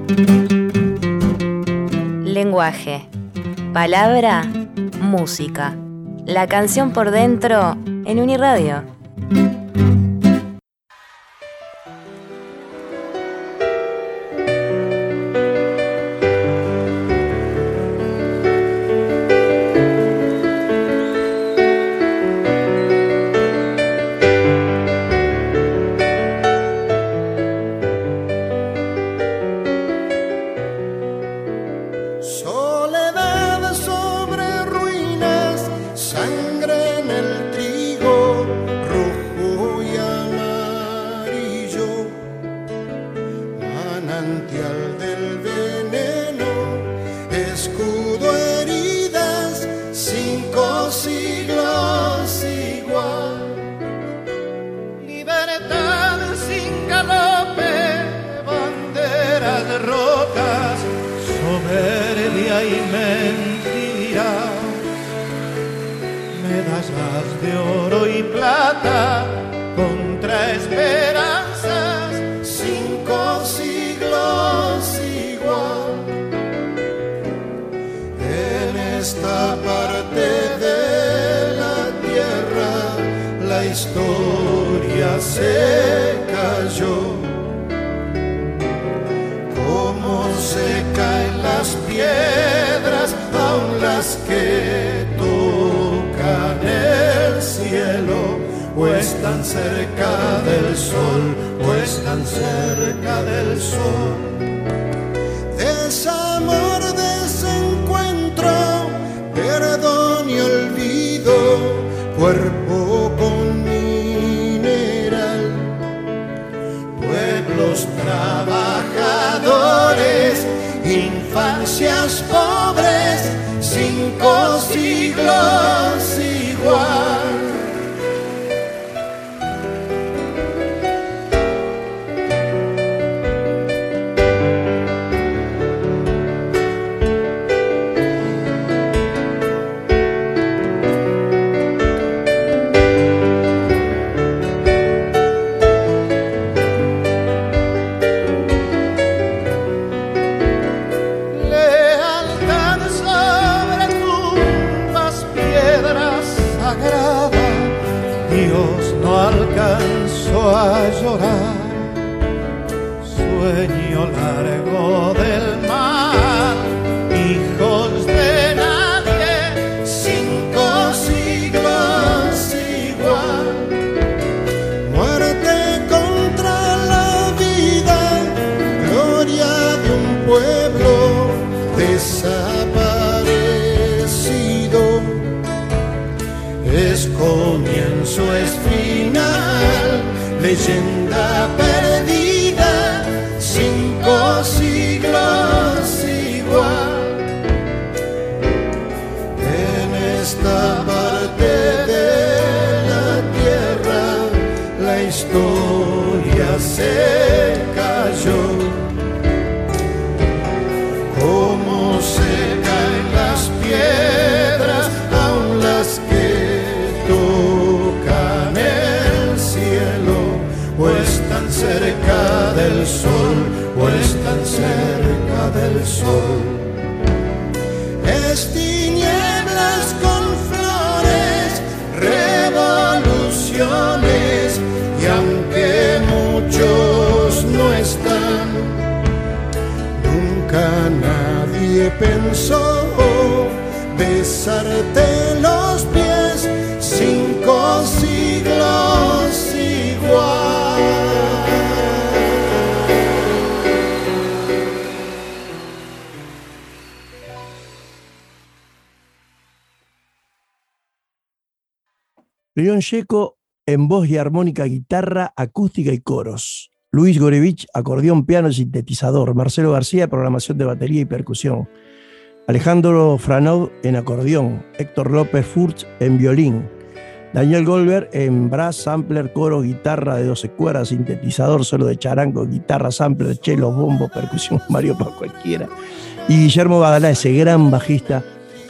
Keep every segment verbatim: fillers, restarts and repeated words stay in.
Lenguaje, palabra, música. La canción por dentro en Uniradio. León Gieco en voz y armónica, guitarra, acústica y coros. Luis Gorevich, acordeón, piano y sintetizador. Marcelo García, programación de batería y percusión. Alejandro Franaud en acordeón. Héctor López Furch en violín. Daniel Goldberg en brass, sampler, coro, guitarra de doce cuerdas, sintetizador, solo de charango, guitarra, sampler, chelos, bombo, percusión, Mario para cualquiera. Y Guillermo Badalá, ese gran bajista,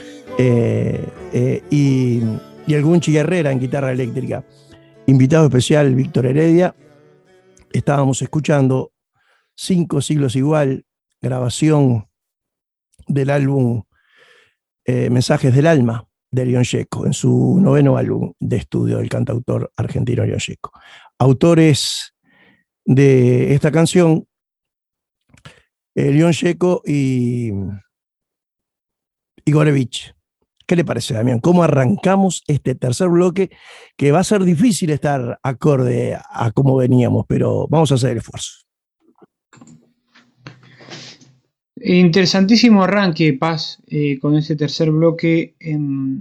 eh, eh, y, y el Gunchi Herrera en guitarra eléctrica. Invitado especial, Víctor Heredia. Estábamos escuchando Cinco Siglos Igual, grabación del álbum eh, Mensajes del Alma de León Gieco, en su noveno álbum de estudio del cantautor argentino León Gieco. Autores de esta canción, eh, León Gieco y, y Gorevich. ¿Qué le parece, Damián? ¿Cómo arrancamos este tercer bloque? Que va a ser difícil estar acorde a cómo veníamos, pero vamos a hacer el esfuerzo. Interesantísimo arranque, Paz, eh, con ese tercer bloque. Eh,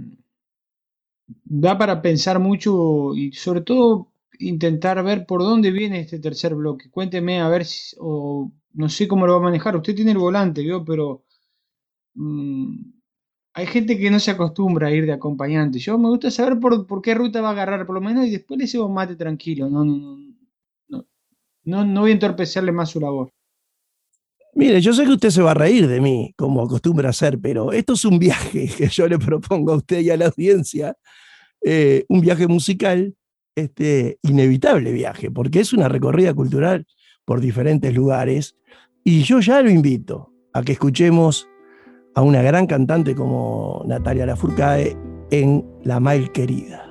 da para pensar mucho y sobre todo intentar ver por dónde viene este tercer bloque. Cuénteme a ver si, o no sé cómo lo va a manejar. Usted tiene el volante, ¿vio? Pero mmm, hay gente que no se acostumbra a ir de acompañante. Yo me gusta saber por, por qué ruta va a agarrar, por lo menos, y después le llevo mate tranquilo. No, no, no, no, no, no voy a entorpecerle más su labor. Mire, yo sé que usted se va a reír de mí, como acostumbra hacer, pero esto es un viaje que yo le propongo a usted y a la audiencia, eh, un viaje musical, este inevitable viaje, porque es una recorrida cultural por diferentes lugares, y yo ya lo invito a que escuchemos a una gran cantante como Natalia Lafourcade en La Mal Querida.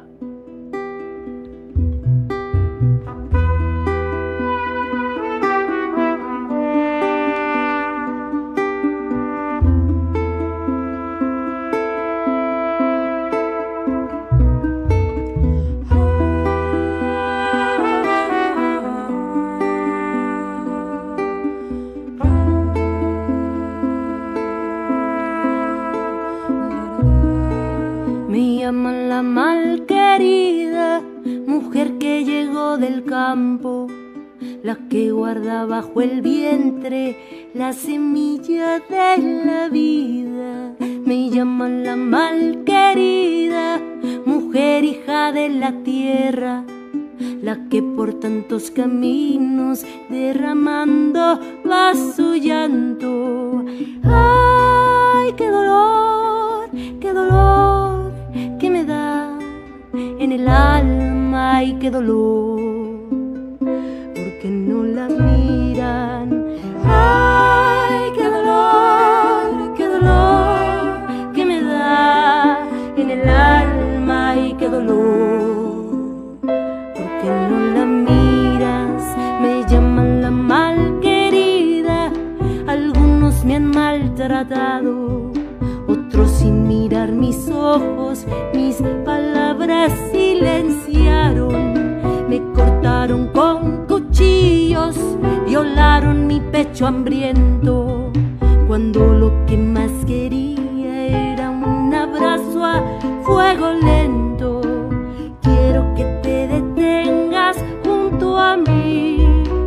La malquerida, mujer que llegó del campo, la que guarda bajo el vientre la semilla de la vida. Me llaman la malquerida, mujer hija de la tierra, la que por tantos caminos derramando va su llanto. ¡Ay, qué dolor, qué dolor! Que me da en el alma, y qué dolor, porque no la miran. Ay, qué dolor, qué dolor, que me da en el alma, y qué dolor, porque no la miras. Me llaman la malquerida, algunos me han maltratado, otros sin mirar mis ojos, mis palabras silenciaron. Me cortaron con cuchillos, violaron mi pecho hambriento, cuando lo que más quería era un abrazo a fuego lento. Quiero que te detengas junto a mí,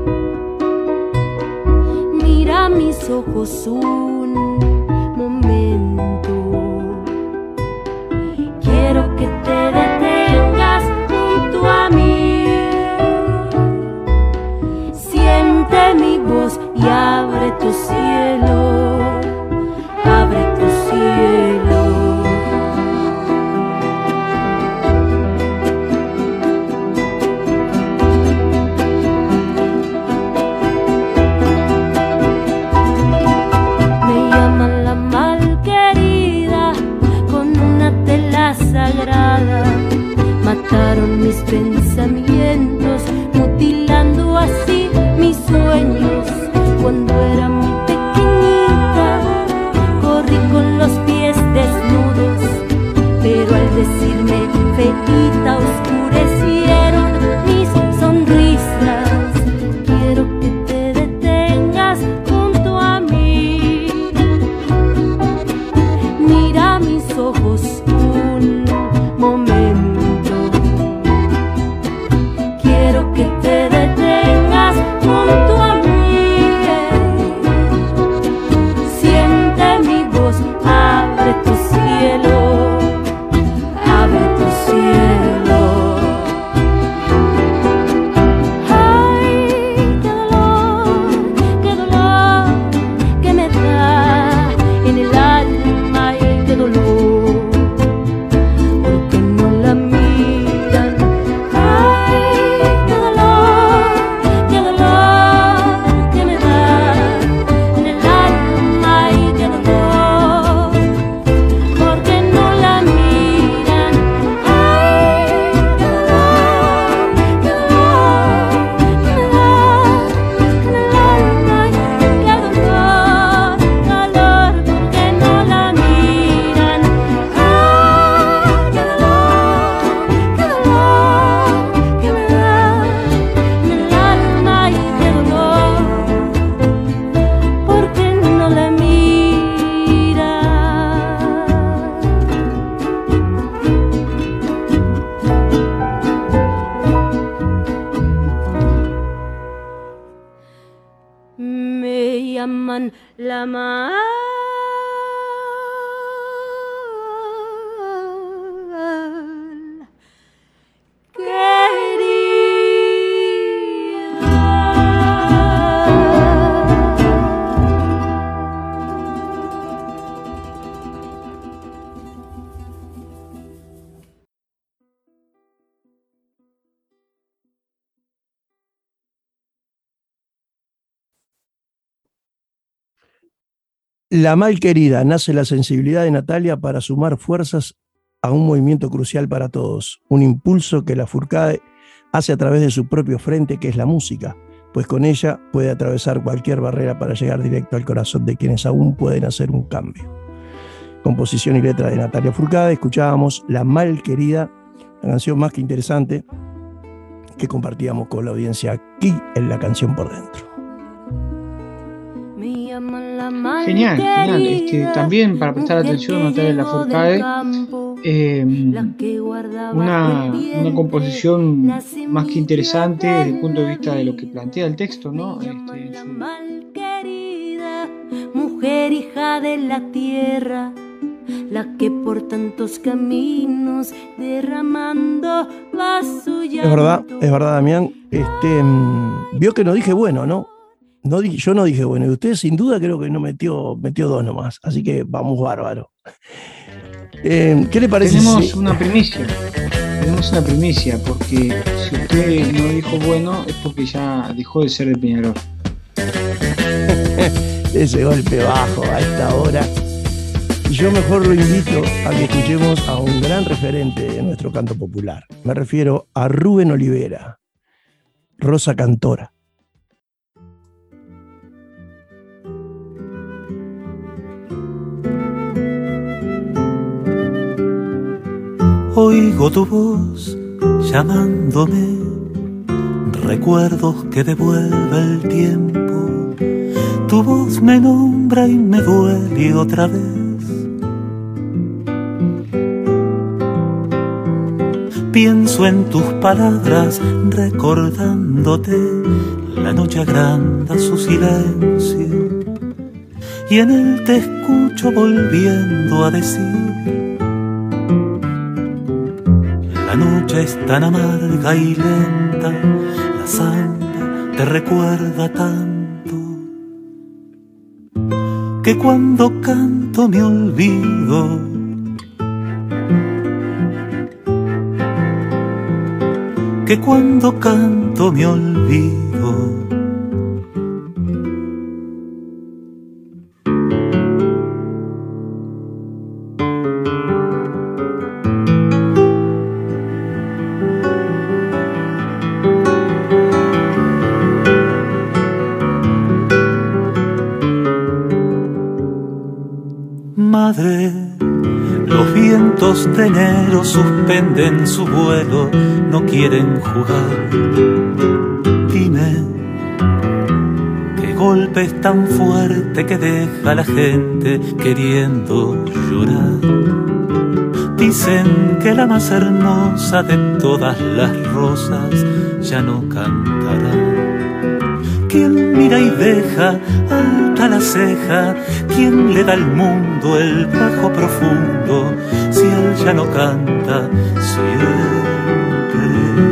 mira mis ojos un momento. Quiero que te detengas junto a mí, siente mi voz y abre tu cielo, abre tu cielo. Me llaman la malquerida, con una tela sagrada mataron mis pensamientos, mutilando así mis sueños. Cuando era muy pequeñita corrí con los pies desnudos, pero al decirme feíta oscurecieron mis sonrisas. Quiero que te detengas junto a mí, mira mis ojos un momento. la mal querida. La mal querida, nace la sensibilidad de Natalia para sumar fuerzas a un movimiento crucial para todos, un impulso que la Fourcade hace a través de su propio frente, que es la música, pues con ella puede atravesar cualquier barrera para llegar directo al corazón de quienes aún pueden hacer un cambio. Composición y letra de Natalia Fourcade. Escuchábamos La mal querida, la canción más que interesante que compartíamos con la audiencia aquí en La Canción por Dentro. Genial, genial. Este, también para prestar atención, Natalia Lafourcade, eh, una, una composición más que interesante desde el punto de vista de lo que plantea el texto, ¿no? Este, en su... Mujer hija de la tierra, la que por tantos caminos derramando va su llanto. Es verdad, es verdad, Damián. Este, vio que no dije bueno, ¿no? No, yo no dije bueno, y usted sin duda creo que no metió, metió dos nomás, así que vamos bárbaro. Eh, ¿Qué le parece? Tenemos si... una primicia, tenemos una primicia, porque si usted no dijo bueno es porque ya dejó de ser de Peñarol. Ese golpe bajo a esta hora. Yo mejor lo invito a que escuchemos a un gran referente de nuestro canto popular. Me refiero a Rubén Olivera, Rosa Cantora. Oigo tu voz llamándome, recuerdos que devuelve el tiempo. Tu voz me nombra y me duele otra vez. Pienso en tus palabras recordándote, la noche agranda su silencio y en él te escucho volviendo a decir: la noche es tan amarga y lenta, la samba te recuerda tanto, que cuando canto me olvido. Que cuando canto me olvido. Madre, los vientos de enero suspenden su vuelo, no quieren jugar. Dime, ¿qué golpe es tan fuerte que deja a la gente queriendo llorar? Dicen que la más hermosa de todas las rosas ya no cantará. ¿Quién mira y deja alta la ceja? ¿Quién le da al mundo el bajo profundo? Si él ya no canta siempre.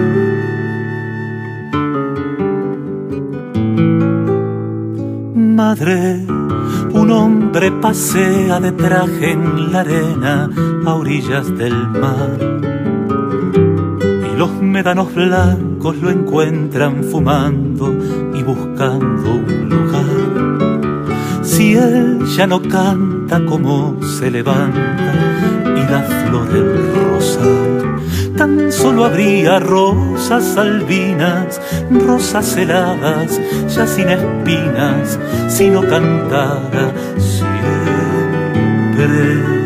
Madre, un hombre pasea de traje en la arena a orillas del mar. Los médanos blancos lo encuentran fumando y buscando un lugar. Si él ya no canta, como se levanta y la flor el rosal. Tan solo habría rosas albinas, rosas heladas, ya sin espinas, si no cantara siempre.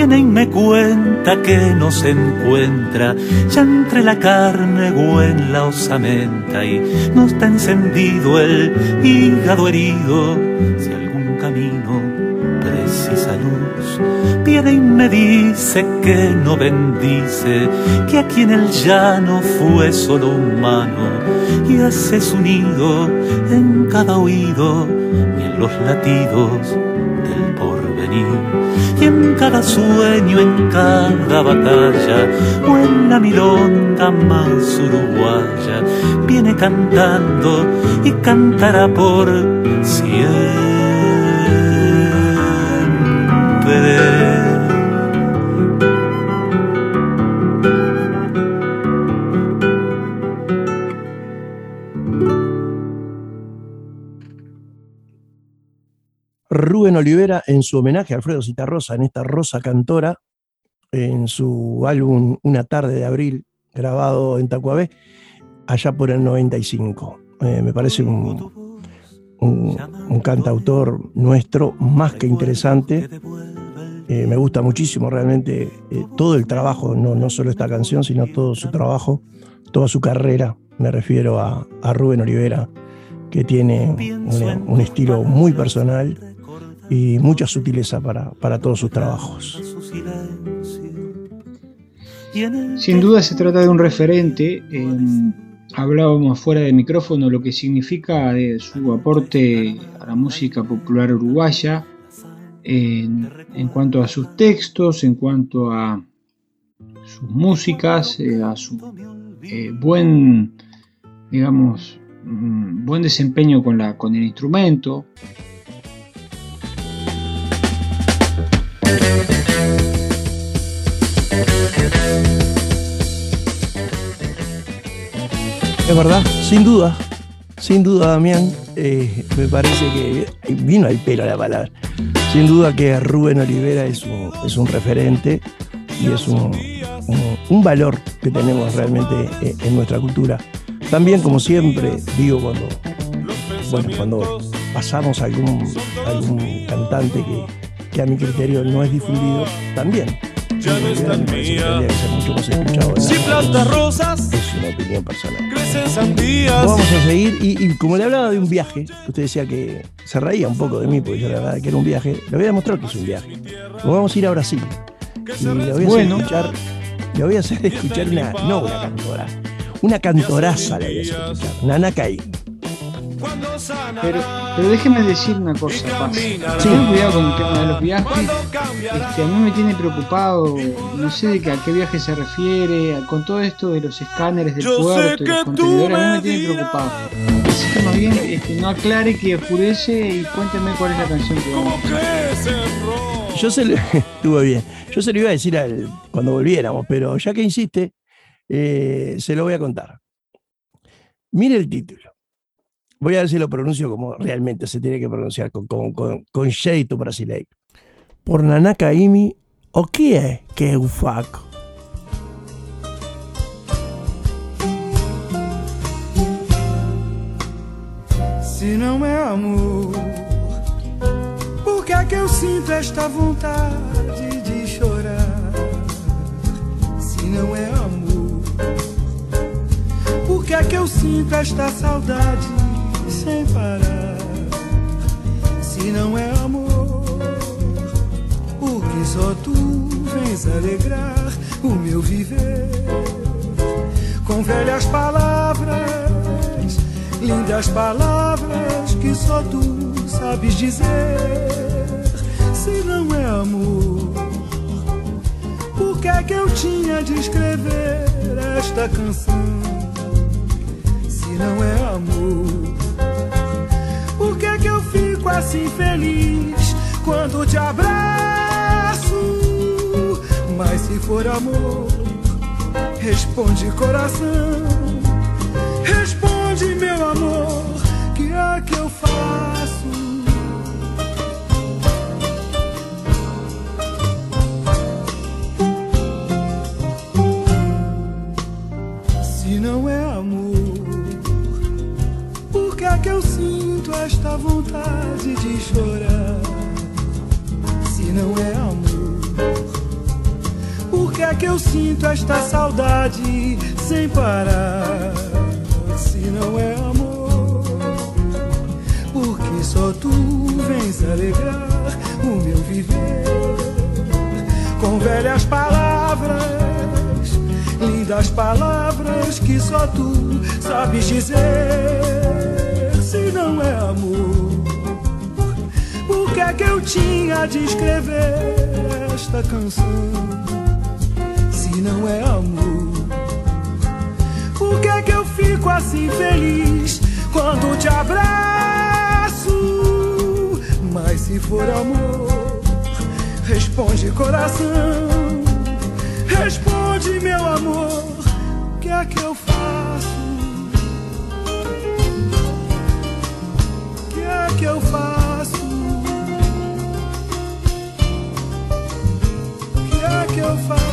viene y me cuenta que no se encuentra ya entre la carne o en la osamenta, y no está encendido el hígado herido si algún camino precisa luz. Viene y me dice que no bendice, que aquí en el llano fue solo humano, y hace su nido en cada oído y en los latidos del porvenir, y en cada sueño, en cada batalla o en la milonga más uruguaya, viene cantando y cantará por siempre. Rubén Olivera, en su homenaje a Alfredo Zitarrosa, en esta Rosa Cantora, en su álbum Una tarde de abril, grabado en Tacuabé, allá por el noventa y cinco. Eh, me parece un, un, un cantautor nuestro más que interesante. Eh, me gusta muchísimo realmente eh, todo el trabajo, no, no solo esta canción, sino todo su trabajo, toda su carrera. Me refiero a, a Rubén Olivera, que tiene un, un estilo muy personal y mucha sutileza para, para todos sus trabajos. Sin duda se trata de un referente. Eh, hablábamos fuera de micrófono lo que significa de su aporte a la música popular uruguaya, eh, en cuanto a sus textos, en cuanto a sus músicas, eh, a su eh, buen, digamos, buen desempeño con, la, con el instrumento. Es verdad, sin duda, sin duda, Damián, eh, me parece que vino al pelo la palabra. Sin duda que Rubén Olivera es un, es un referente y es un, un, un valor que tenemos realmente en nuestra cultura. También, como siempre, digo, cuando, bueno, cuando pasamos a algún, algún cantante que, que a mi criterio no es difundido, también. Ya no están mías. Mucho más escuchado. Si plantas rosas, es una opinión personal. crecen sandías. Vamos a seguir, y, y como le hablaba de un viaje, usted decía que se reía un poco de mí, porque yo le hablaba que era un viaje, le voy a demostrar que es un viaje. Nos vamos a ir a Brasil. Y le voy a bueno. hacer escuchar, le voy a hacer escuchar una, no una cantora, una cantoraza le voy a hacer escuchar, Nana Caymmi. Pero, pero déjeme decir una cosa, Paz. Sí. Ten cuidado con el tema de los viajes. Este, a mí me tiene preocupado, no sé de qué, a qué viaje se refiere, con todo esto de los escáneres del Yo puerto y sé los que contenedores, tú a mí me me tiene preocupado. Así que más bien este, no aclare, que oscurece, y cuénteme cuál es la canción que vamos a escuchar. Yo se lo, estuvo bien. Yo se lo iba a decir al, cuando volviéramos, pero ya que insiste, eh, se lo voy a contar. Mire el título. Voy a ver si lo pronuncio como realmente se tiene que pronunciar, con, con, con, con jeito brasileiro. Por Nana Caymmi, o que é que é o faco? Se não é amor, por que é que eu sinto esta vontade de chorar? Se não é amor, por que é que eu sinto esta saudade sem parar? Se não é amor, porque só tu vens alegrar o meu viver com velhas palavras, lindas palavras que só tu sabes dizer. Se não é amor, por que é que eu tinha de escrever esta canção? Se não é amor, por que é que eu fico assim feliz quando te abraço? Mas se for amor, responde coração, responde meu amor, que é que eu faço? Se não é amor, por que é que eu sinto esta vontade de chorar? Se não é amor, que é que eu sinto esta saudade sem parar? Se não é amor, porque só tu vens alegrar o meu viver com velhas palavras, lindas palavras que só tu sabes dizer. Se não é amor, por que é que eu tinha de escrever esta canção? Se não é amor, por que é que eu fico assim feliz quando te abraço? Mas se for amor, responde coração, responde meu amor, o que é que eu faço? O que é que eu faço? O que é que eu faço?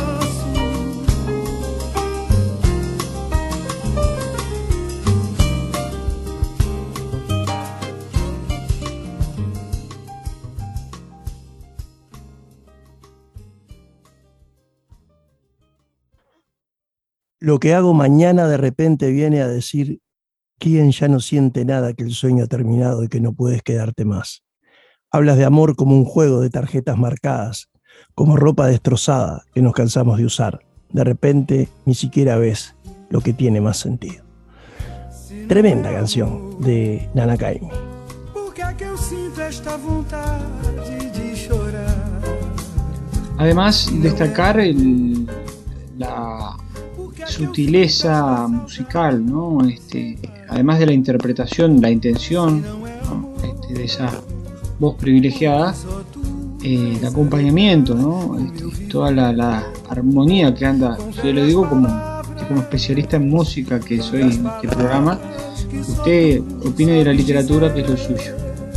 Lo que hago mañana de repente viene a decir: ¿quién ya no siente nada, que el sueño ha terminado y que no puedes quedarte más? Hablas de amor como un juego de tarjetas marcadas, como ropa destrozada que nos cansamos de usar. De repente ni siquiera ves lo que tiene más sentido. Tremenda canción de Nana Caymmi. Además, destacar el, la sutileza musical, ¿no? Este, además de la interpretación, la intención, ¿no? Este, de esa voz privilegiada, eh, el acompañamiento, ¿no? Este, toda la, la armonía que anda. Yo lo digo como, como especialista en música que soy en este programa. Usted opine de la literatura, que es lo suyo.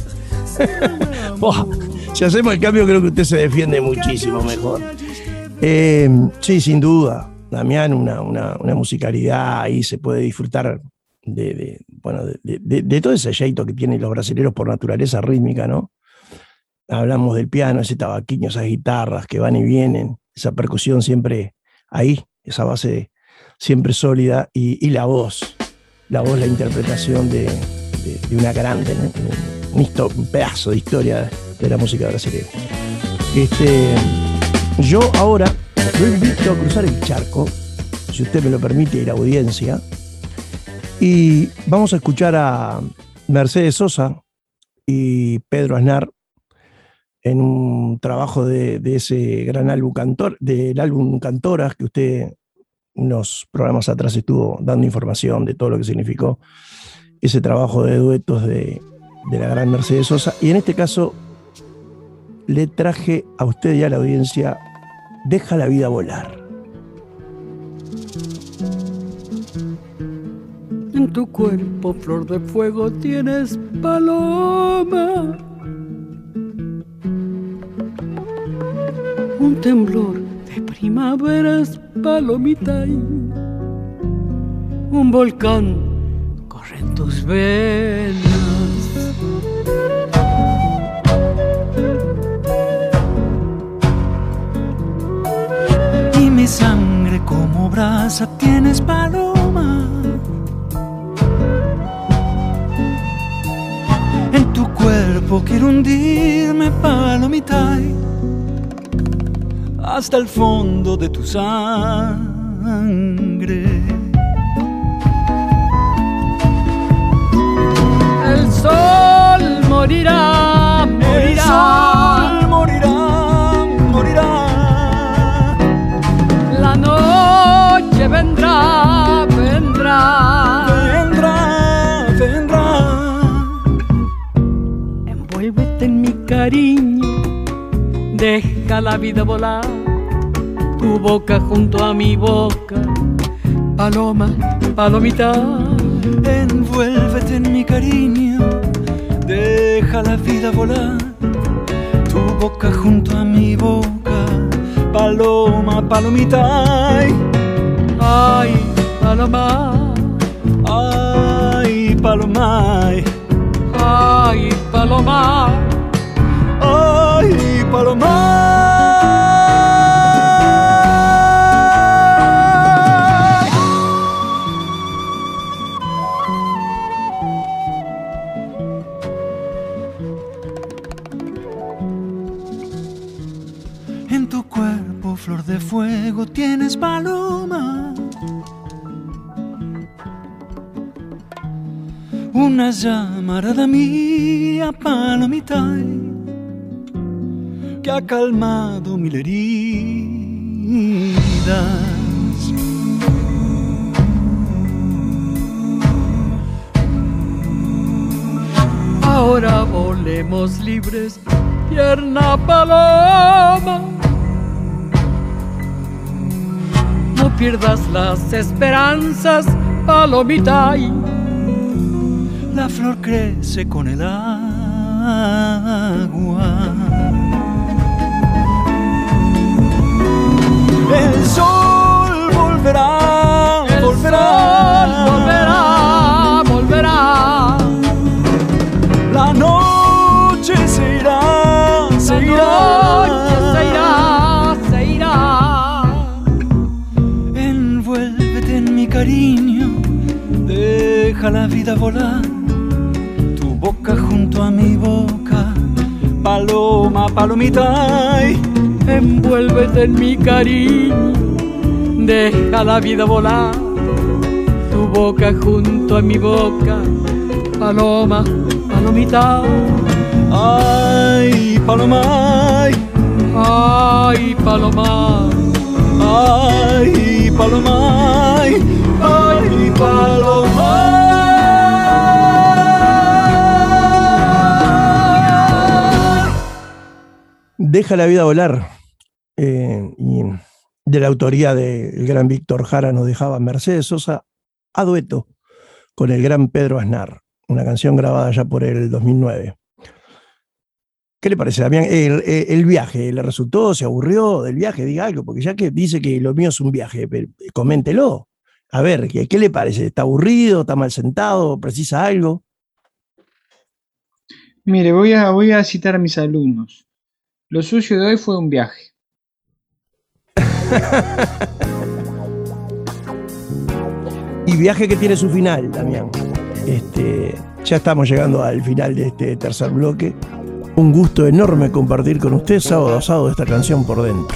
Oh, si hacemos el cambio, creo que usted se defiende muchísimo mejor. Eh, sí, sin duda. Damián, una, una, una musicalidad, ahí se puede disfrutar de, de, bueno, de, de, de todo ese jeito que tienen los brasileños por naturaleza rítmica, ¿no? Hablamos del piano, ese tabaquiño, esas guitarras que van y vienen, esa percusión siempre ahí, esa base siempre sólida, y, y la voz, la voz, la interpretación de, de, de una grande, ¿no? un, histo, un pedazo de historia de la música brasileña. Este, yo ahora lo invito a cruzar el charco, si usted me lo permite, ir a audiencia, y vamos a escuchar a Mercedes Sosa y Pedro Aznar en un trabajo de, de ese gran álbum Cantor, del álbum Cantoras, que usted unos programas atrás estuvo dando información de todo lo que significó ese trabajo de duetos de, de la gran Mercedes Sosa. Y en este caso le traje a usted y a la audiencia Deja la vida volar. En tu cuerpo, flor de fuego, tienes paloma. Un temblor de primaveras, palomita. Un volcán corre en tus venas. Mi sangre como brasa tienes, paloma. En tu cuerpo quiero hundirme, palomita, hasta el fondo de tu sangre. El sol morirá, morirá. El sol morirá, morirá. La noche vendrá, vendrá, vendrá, vendrá. Envuélvete en mi cariño, deja la vida volar. Tu boca junto a mi boca, paloma, palomita. Envuélvete en mi cariño, deja la vida volar. Tu boca junto a mi boca, paloma, palomita. Ay, paloma. Ay, paloma. Ay, paloma. Ay, paloma. de fuego tienes, paloma, una llamarada mía, palomita, que ha calmado mil heridas. Ahora volemos libres, tierna paloma. No pierdas las esperanzas, palomita. La flor crece con el agua. El sol volverá, el volverá, sol volverá, volverá. La noche se irá, se La irá, noche se irá, se irá. Envuélvete en mi cariño, deja la vida volar, tu boca junto a mi boca, paloma, palomita. Envuélvete en mi cariño, deja la vida volar, tu boca junto a mi boca, paloma, palomita. Ay, paloma, ay, paloma, ay, paloma, ay, paloma. Deja la vida volar. Eh, y de la autoría del gran Víctor Jara nos dejaba Mercedes Sosa a dueto con el gran Pedro Aznar, una canción grabada ya por el dos mil nueve. ¿Qué le parece, Damián? El, el, el viaje, ¿le resultó? ¿Se aburrió del viaje? Diga algo, porque ya que dice que lo mío es un viaje, coméntelo. A ver, ¿qué, qué le parece? ¿Está aburrido? ¿Está mal sentado? ¿Precisa algo? Mire, voy a, voy a citar a mis alumnos. Lo suyo de hoy fue un viaje. Y viaje que tiene su final, Damián. Este, ya estamos llegando al final de este tercer bloque. Un gusto enorme compartir con usted sábado a sábado esta canción por dentro.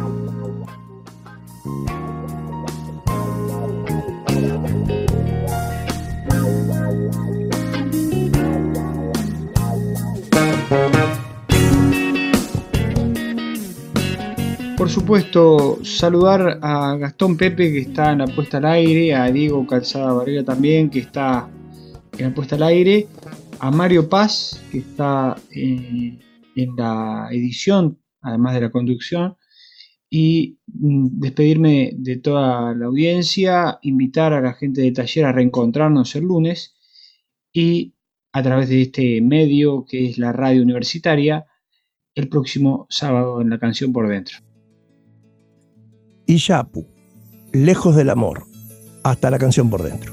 Por supuesto, saludar a Gastón Pepe, que está en la puesta al aire, a Diego Calzada Varela también, que está en la puesta al aire, a Mario Paz, que está eh, en la edición, además de la conducción, y mm, despedirme de toda la audiencia, invitar a la gente de taller a reencontrarnos el lunes, y a través de este medio que es la radio universitaria, el próximo sábado en La Canción por Dentro. Iyapu, lejos del amor, hasta La Canción por Dentro.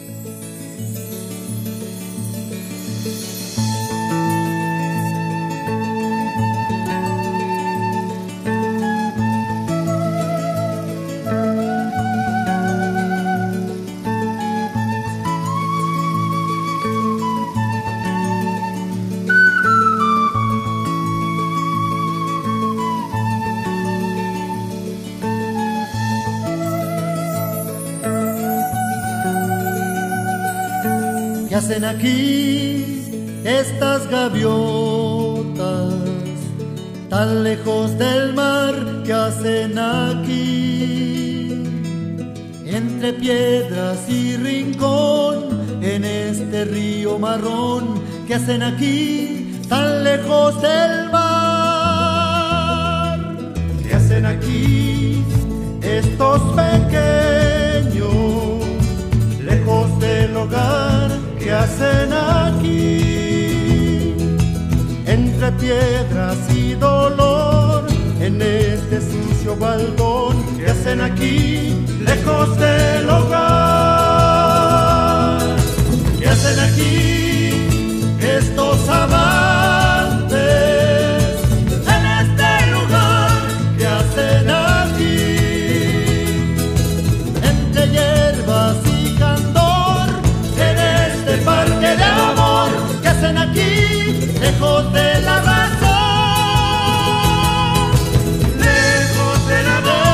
¿Qué hacen aquí estas gaviotas tan lejos del mar? ¿Qué hacen aquí entre piedras y rincón en este río marrón? ¿Qué hacen aquí tan lejos del mar? ¿Qué hacen aquí estos pequeños lejos del hogar? ¿Qué hacen aquí entre piedras y dolor en este sucio baldón? ¿Qué hacen aquí lejos del hogar? ¿Qué hacen aquí estos amantes en este lugar? ¿Qué hacen aquí entre hierbas y candor en este parque de amor? ¿Qué hacen aquí lejos de la razón? Lejos del amor.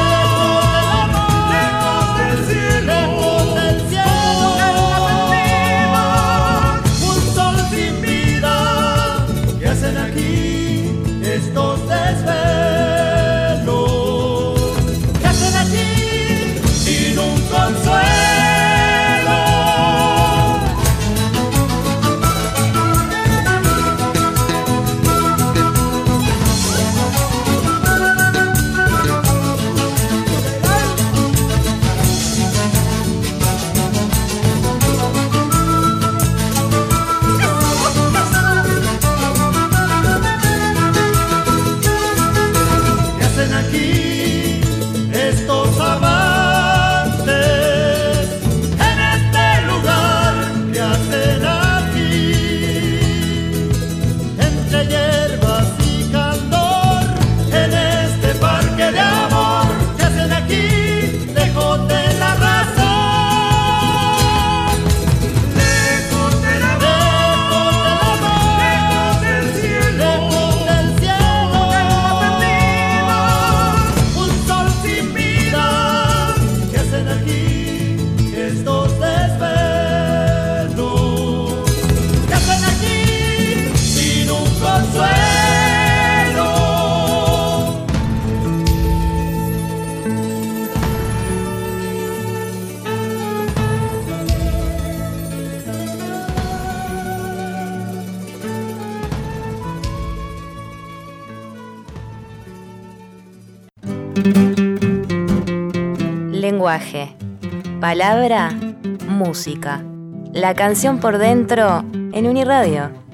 Lenguaje, palabra, música. La canción por dentro en Uniradio.